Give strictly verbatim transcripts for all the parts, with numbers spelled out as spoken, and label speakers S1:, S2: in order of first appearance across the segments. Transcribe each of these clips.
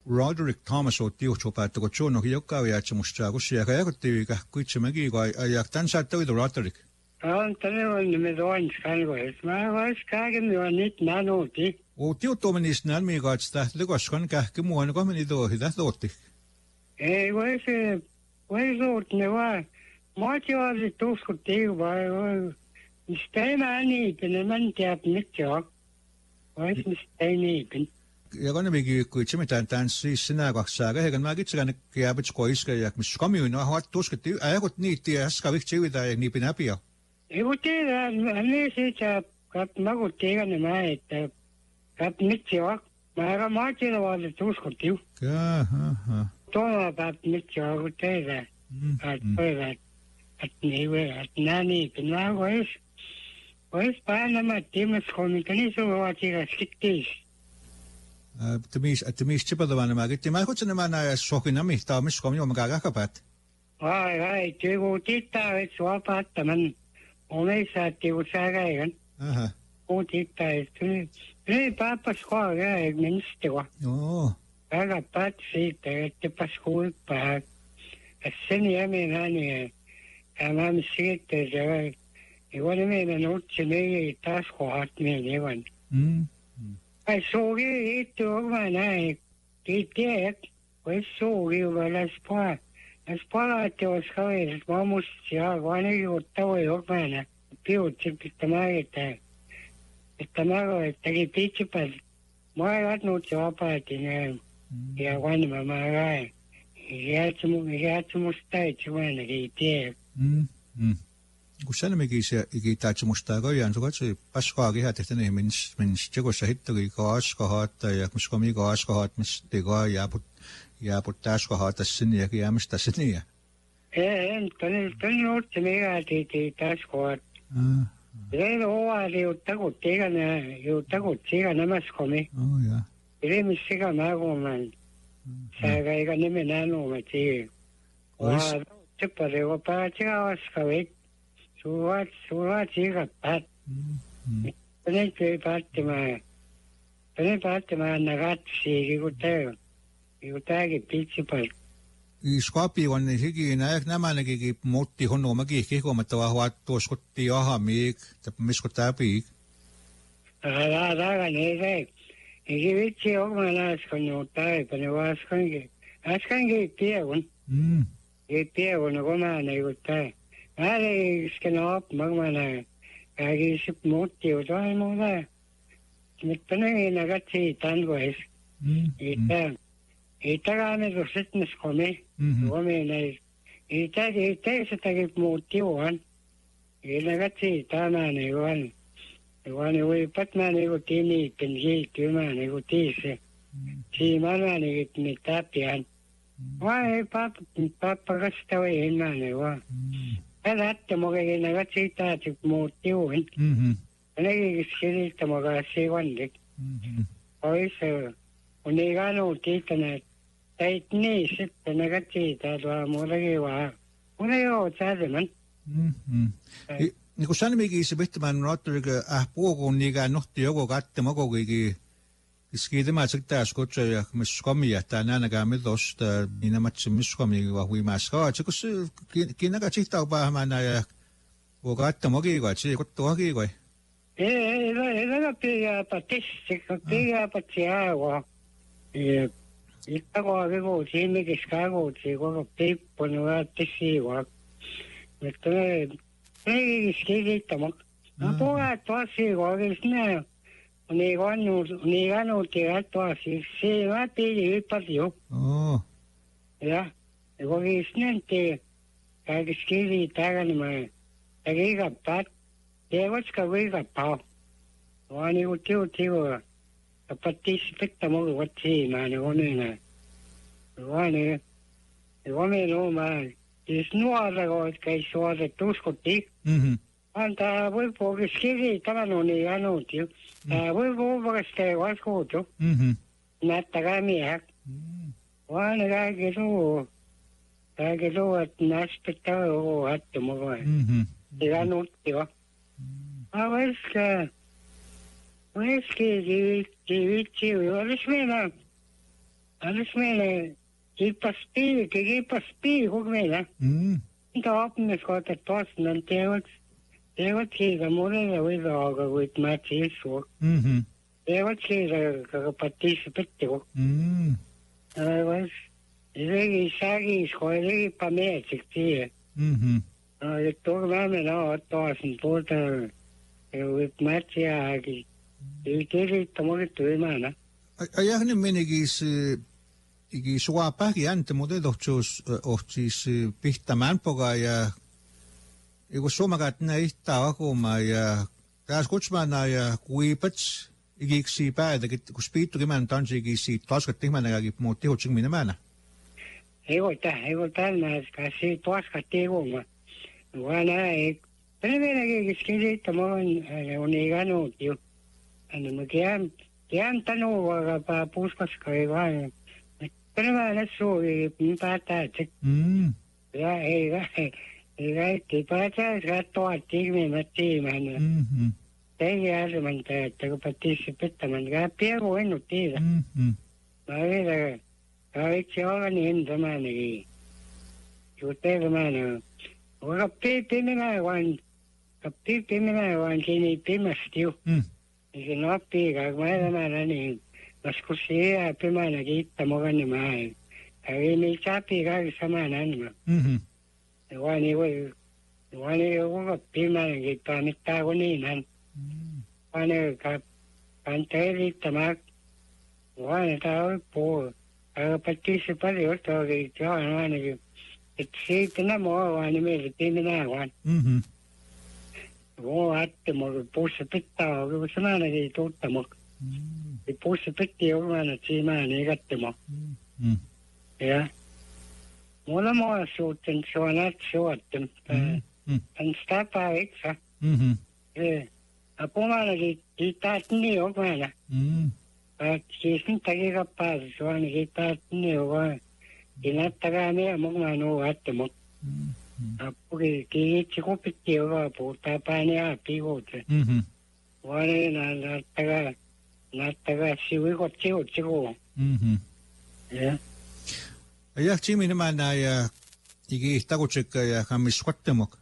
S1: Roderick Thomas otti juhtsupäät, kun John on jokkaa viatsi musta, kun siellä käytettiin kuitsemäkin, kun ja tämän saattoi Roderick.
S2: On tänne on nimet on skalvois. Mä vois kaiken jo nyt nanuutti.
S1: O tiutuomenista nälmiä että tekoskan kähki muun, kun meni tuohi, tästä otti.
S2: Ei vois, vois oot ne vaan. Maati oli tuskuttiin vaan. Mistä ei mä niipin, en mä tiedä mitään. Vois mistä ei niipin.
S1: Ja kun ne viki kuitsemme tämän tämän siis sinä kaksi sääkä, eikä mä kitsikään jääpits koiska ja missä kamioin on haat tuskettiin, äikot niitti ja äskä vihti yhtä ja niipin äpiä.
S2: Ei kun tiedä, ne siitä, kat makut tiedä mä, että kat mitään. Mä eikä maatilla vaan tuskuttiin.
S1: Jaa, aha.
S2: Tuolla päät mitään, kun tiedä. Että toivaa, että nää niipin. Mä vois, vois painamaan tiimaskomika, niin sulla vaan tiedä skittiis.
S1: Että mis, että mis tipatavan nämä kitti. Mä kutsun nämä näin sohkina mihtaa, missä on minun käkäpäät.
S2: Ai, ai, kun tittaa, että sua päättämään. Omeissa, että kun sä käyn.
S1: Aha.
S2: Kun tittaa, että ne pappas kohdalla, eikö minstävä.
S1: Joo.
S2: Väga päät siitä, että paskuippaa. Ja sen jämen hänen, ja mä siitä, että ei voi meidän utsi meidän taas kohdat meidän evan.
S1: Mm.
S2: Ai sogi itse on näin. Tiedät, voi sogi olla läspaa. Läspaa, että olisi kaveris. Mä musta siellä vaan ei ole tavoin jokainen. Piutsi pitämään, että että mä olen, että teki pitsipäällä. Mä en ratnut se vapaatin ja vanhemman mä räin. Jäätsä musta täytyy ainakin tiedä.
S1: Mm. Mm. Kun sanomikin se ikitaatsi musta kojan, so katsoi paskaa kihätehtä niin minns minns tekossa hittari kaaskahatta ja koska mi kaaskahat mis tega jääput jääput täskahatta sinne ja jäämistä sinne.
S2: En, tänne tänne otti mikä tiiti täskahat.
S1: Ah.
S2: Ei ole liuttaa kun tiedä liuttaa kun tiedä nämä skomi.
S1: Oh ja.
S2: Ei missä mä olen. Sääkä eikä nimen nänumme tiedä. Ois. Tepari on päätiä askavit. Suvat, suvat siikapat. Tänne ei päättämään. Tänne päättämään ne ratsiin, kun tämä. Kun tämäkin pitsipalkka.
S1: Iskapi on niin hikin, ehkä nämä nekin muutti honnomakin kikomatta vaan huattuoskotti ahamiik, misko täpiik.
S2: Älä takan ei se. Eikä vitsi oman äsken taipane, vaan äskenkin. Äskenkin tiedon.
S1: Mm.
S2: Ei tiedon, kun mä näin kun tämä. Mä ei isken op, mä mä näin. Kaikki se muutti, mutta ei muuta. Mutta ne ei näkät siitä tankois. Ei tämä. Ei tämä annettu sitten skomi. Skomi näin. Ei tämä, ei tämä sitäkin muutti vaan. Ei näkät siitä tänään ei vaan. Vaan ei voi patmaan ei kun tiniippen siitä, mä ei kun tiise. Siinä mä ei kun ne täpiään. Vaan ei pappa kasta voi enää ei vaan. Älä ättä mokekin näkät siitä, että muutti vaan. Näkin silitta mokaa se vandik. Oisa. On ei kanuu tiittäneet. Täit niin sitten näkät siitä, että vaan muutenkin vaan. Mun ei ole säädemän.
S1: Niin kun sanimikin se pitämään Roderick äh puhukun niinkään nohti joku katte mokokikin. Skiitämään sitten skotsa ja missä komia, tai näinäkään mitosta, niin nämä missä komia vaan huimaassa. Kaatsi, kun se kiinnakaan siitä on päähmään ja voi katte mokiikoit, se ei kottu hakiikoi.
S2: Ei, ei, ei, ei pidäpä tissi, pidäpä siellä. Ittäkoa viku siinäkin skakuutsi, koko pippun vaatti siivoa. Mutta ne, ei skiittämään. No puhuat tosi oikeasti näin. Niin kannut, niin kannutti rattoasi. Se mä pidi yppäti jo.
S1: Oh.
S2: Ja, ja kokis näytti kaikki skivi takanimään. Ja kiikappat. Teevatska kiikappaa. Vaan niinku tiu tiu. Ja pattis pitää mulle vat siimaan ja onena. Vaan ne. Ja omen omaan. Siis nuorako, jotka ei suoret uskotti.
S1: Mhm.
S2: Antaa voi puhua skivi tavan on niin kannut jo. Tää voi puhua sitä vaskuutu.
S1: Mhm.
S2: Näyttäkää miehä. Vaan kaikki tuu. Kaikki tuu, että näspitää joku hattu mukaan.
S1: Mhm.
S2: Ja nutti va. Mä voiskaan. Voiskin viitti, viitti, olisi meillä. alles meile kipas piiri, kipas piiri kogu meile.
S1: Mm.
S2: Mitä oppimiskortat tosta, on teot, teot siitä monelle võidaaga, kuid mä siis suur.
S1: Mhm.
S2: Teot siitä, kaga patiisi pettiku.
S1: Mm.
S2: Aivan, isegi sägis, kui isegi pameetsik siia.
S1: Mhm.
S2: No, et turvaamme naa taasin puolta, et mätsi jäägi. Ei kirjita mulle tuimana.
S1: Ajah, niin menigis igi sua pähki äntä, mutta tohtsuus ohtsis pihtämään poka ja iku suomakat näitä akuma ja taas kutsmana ja kuipats igiksi päätä, kun spiittu kymän tansi igiksi taskat tihmänä ja muut tihutsin minä määnä.
S2: Ei ole tähän, ei ole tällä, kasi taskat tihuma. Vaan ei, tänne meilläkin kirjita, mä on ikänut jo. Anna mä kiän, kiän tanuva, puskaska ei vaan. Tänne mä olen suuri, päätää, että
S1: Mm.
S2: ja ei, ei, ei kaikki päätää, että tuottiin minä tiimään.
S1: Mhm.
S2: Ei järjemäntä, että kun päätisi pittämään, ja pienu ennut tiedä.
S1: Mhm.
S2: Mä vielä, ja itse olen niin tämänkin. Juuri tämän, vaikka piipiminen vaan, piipiminen vaan siinä pimästi jo.
S1: Mm.
S2: Niin se nappii, kun mä tämän niin, lasku siellä pimänä kiittää mukana mä en. Ja ei niitä sapii kaikki saman anna.
S1: Mhm.
S2: Vaan ei voi, vaan ei ole pimänä kiittää mitään kuin niin hän. Vaan ei kanta erittämään. Vaan ei tämä ole puhua. Ja patiisi paljon toki, joo, ainakin. Että siitä nämä on vaan nimellä pimenää vaan.
S1: Mhm.
S2: Voi ajattelin, kun puussa pitää olla, kun se ainakin tuttamaan. Ja puussa pitää olla aina siinä aina katsomaan.
S1: Mm.
S2: Ja mulla on suhteen, se on näitä suhteen. Tän sitä päivää.
S1: Mhm.
S2: Ja puhumallakin, kiittää niin on aina.
S1: Mm.
S2: Siis niitäkin kappaa, se on kiittää niin on vaan. Ja näyttäkää meidän mukaan on ajattelmaan. Apuri kiitsi kupittiin joka puhutaan päin ja pihuuteen.
S1: Mhm.
S2: Vaan ei näyttäkää, näyttäkää sivuikot sivut sivuun.
S1: Mhm.
S2: Ja.
S1: Ja Jimmy nämä nää ja igi takutsikka ja kammis kattemok.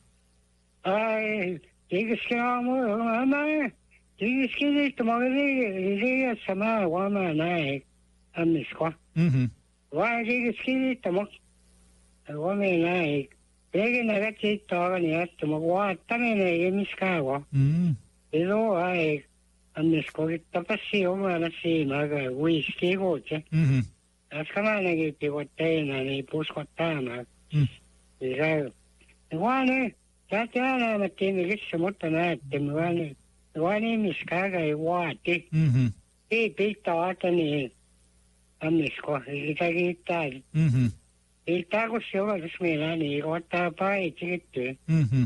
S2: Ai, tiikiski aamu, mä, tiikiski niistä, mä olin liiassa mä huomaa näin, ammisko.
S1: Mhm.
S2: Vaan tiikiski niistä, mä huomaa näin. Eikä näkät siitä aikani jättä, mä vaattaminen ei miskään vaan.
S1: Mm.
S2: Ei ole ai, ammisko, että passi omana siinä, aga uiski kuutse.
S1: Mhm.
S2: Äsken ainakin pikot teina, niin puskot täällä.
S1: Mm.
S2: Ja vaan ne, sä täällä missä, mutta näette, vaan, vaan ihmiskään ei vaati.
S1: Mhm.
S2: Ei pitää aata niin, ammisko, sitä kiittää.
S1: Mhm.
S2: Kiittää, kun se on, jos meillä niin, ottaa paitsi kittyä.
S1: Mhm.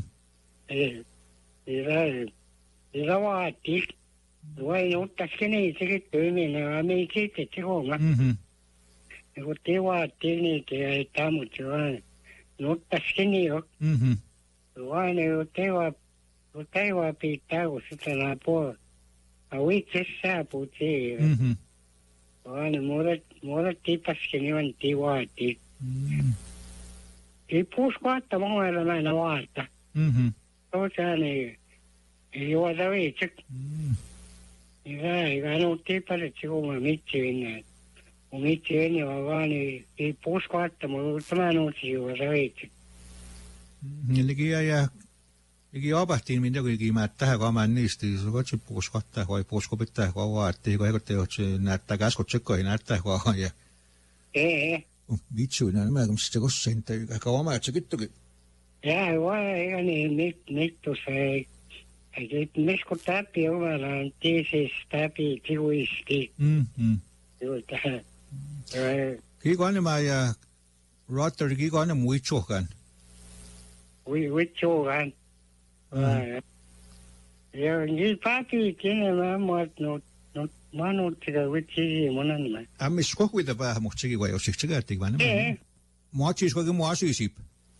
S2: Sitä vaati. Voi ottaisikin niitä kittyä, minä vaan me ei kiitetty huomaa.
S1: Mhm.
S2: Ja kun te vaattiin niitä ja ei tämmöisiä vaan, ne ottaisikin niin jo.
S1: Mhm.
S2: Vaan kun te vaan, kun te vaan pitää, kun sitä nää puolella. Ja itse saapuu siihen.
S1: Mhm.
S2: Vaan muodet, muodet tipasikin niin vaan te vaattiin.
S1: Mm.
S2: Ei puus kohta mun elämänä vaata.
S1: Mhm.
S2: Tosiaan ei, ei juota viitse.
S1: Mm.
S2: Eikä, eikä ne ole tipasit, kun mä mitsi vinnään. Kun mitsi vinnään vaan vaan, ei, ei puus kohta, mutta tämä nuutsi juota viitse.
S1: Nilläkin ja Igi opahtiin minä kuitenkin mä tähän kaamaan niistä, jos katsi puus kohtaa, vai puusko pitää kovaa, että eikö eikö te ole näyttää käskot tsekkoihin näyttää kovaa ja
S2: Ei,
S1: vitsuina nämä, kun se kossain tai ehkä oma, että se kyttökin.
S2: jää vaan, eikä niin mit, mittus, ei. Ei misku täpi omallaan, tiisis täpi tiuisti.
S1: Mhm.
S2: Juuta.
S1: Kiiko annemaan ja Rotter kiiko anne muitsuhkan.
S2: Vitsuukan. Ja niin päpi tiedä, mä oon no mä oon sitä vitsiä monen mä.
S1: Ammis kohkuita päähän, mutta sekin vai jos se käytiin vaan
S2: Ei.
S1: nämä. Mua siis kokin mua asuisip.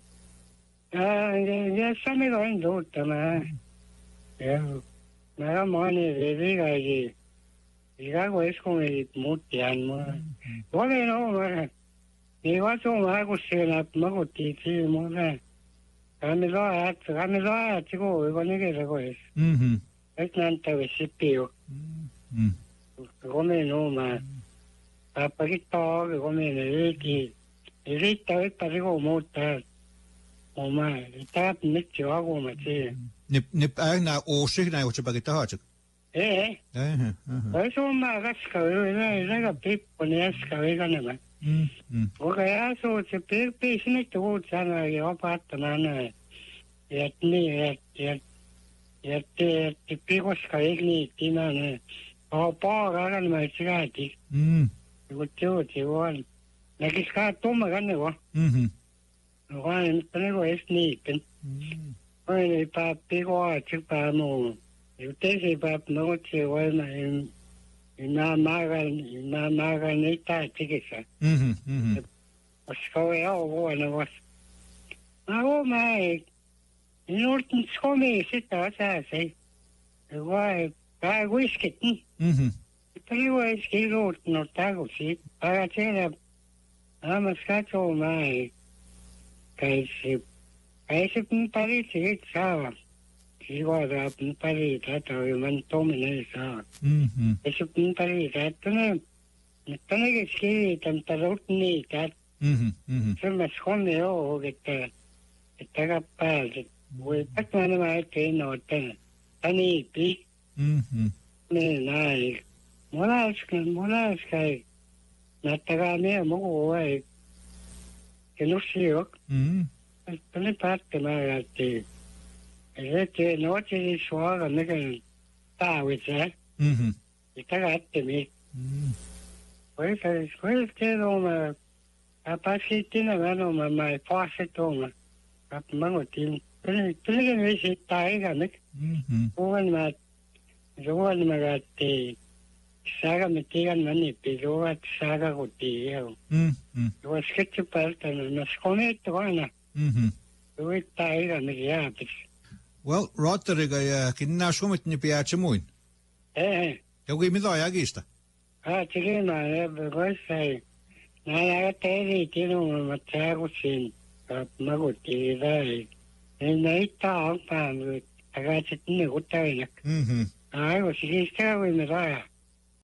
S2: Ja sami vain tuutta mä. Ja mä oon moni riikaisi. Igago es con el mutian mo. Wala no ma. Ni wato ma ko sila maguti ti mo na. Kami lo at kami lo at ko ko ni ke ko es.
S1: Mhm.
S2: Es nan ta sipio.
S1: Mhm.
S2: Ko me no ma. Pa ki to ko me ne ki. Ri ta e pa ko mo ta. O ma, ta mit jo ko ma ti.
S1: Nip nip aina o sig na o chapagita ha chik.
S2: Eh.
S1: Eh. Eh.
S2: Eso ma ga ska na na ga pip ko ne ska ga na ma.
S1: Mhm.
S2: Okay, also se per pe sine to sana yo patta na et ni et et et te pigo skaigni tina ne o pa ga na ma chigati
S1: Mhm.
S2: ko to ti won na ki ska to ma ga ne wa
S1: Mhm.
S2: wa en tene ko es ni pen o ne pa pigo a chi pa mo yo te se pa no che wa na en na ma ga na ma ga ne ta ti ke sa
S1: Mhm. Mhm.
S2: Skoja ovo na vas. A o mai. Norten skome sitta sa sei. Vai, vai whisky.
S1: Mhm.
S2: Pero es que lo no tago sí. Para tela. Ama skato mai. Kai se. Kai se pun pari se sa. Iwa da pun pari ta ta man tome ne sa.
S1: Mhm.
S2: Ese pun pari ta tene. Tene que ski tan tarot ni ta.
S1: Mhm. Mhm.
S2: Se me esconde o que te está capaz de pues para no me que no te ani pi
S1: Mhm.
S2: me nai molas que molas que na taga me mo o que no sé yo
S1: Mhm.
S2: pone parte más que es que no te suaga me que ta wese
S1: Mhm.
S2: está gatte me
S1: Mhm.
S2: pues es pues que no me apa que tiene mano mamá fácil toma mango tin pero pero que es está ahí gané
S1: Mhm.
S2: Juan ma Juan ma gatti saga metigan mani pero at saga goti yo
S1: Mhm.
S2: yo es que te parta no nos come toana
S1: Mhm.
S2: yo está ahí gané ya pues
S1: Well, Rotary ga kinna shumit ni piace muin.
S2: eh
S1: Ja kui mida jagista.
S2: ah tiene ma pues sai na na te ri tiene un machago sin magoti dai nei ta pa agachit ni gutta ina
S1: Mhm.
S2: ai o si sta we me da